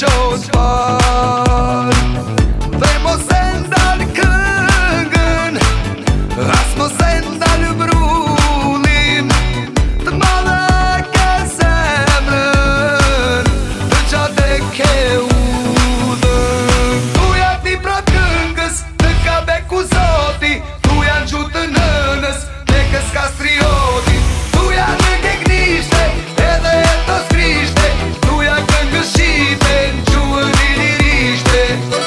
shows par Vemo sendal këngën As mo sendal brulin Të madhe ke zemrën Të qatë e ke udhën Thuja ti pra këngës Të ka beku zoti Thuja në gjutë të nënës Lekës kastrioti Thuja në kegnishte Edhe e të skrishte Thuja këngës shqipe Në gjuhën i lirishte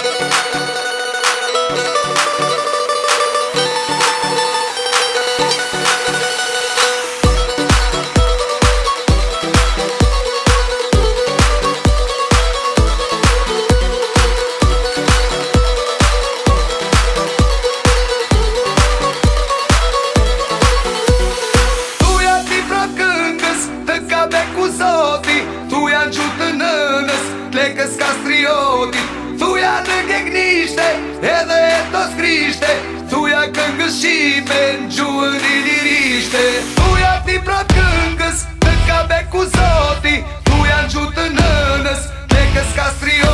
Thuja në gjutë të nënës, lekës kastrioti Thuja në kegnishte, edhe e të skrishte Thuja këngës shqipe, në gjuhën i lirishte Thuja ti pra këngës, të ka beku zoti Thuja në gjutë të nënës, lekës kastrioti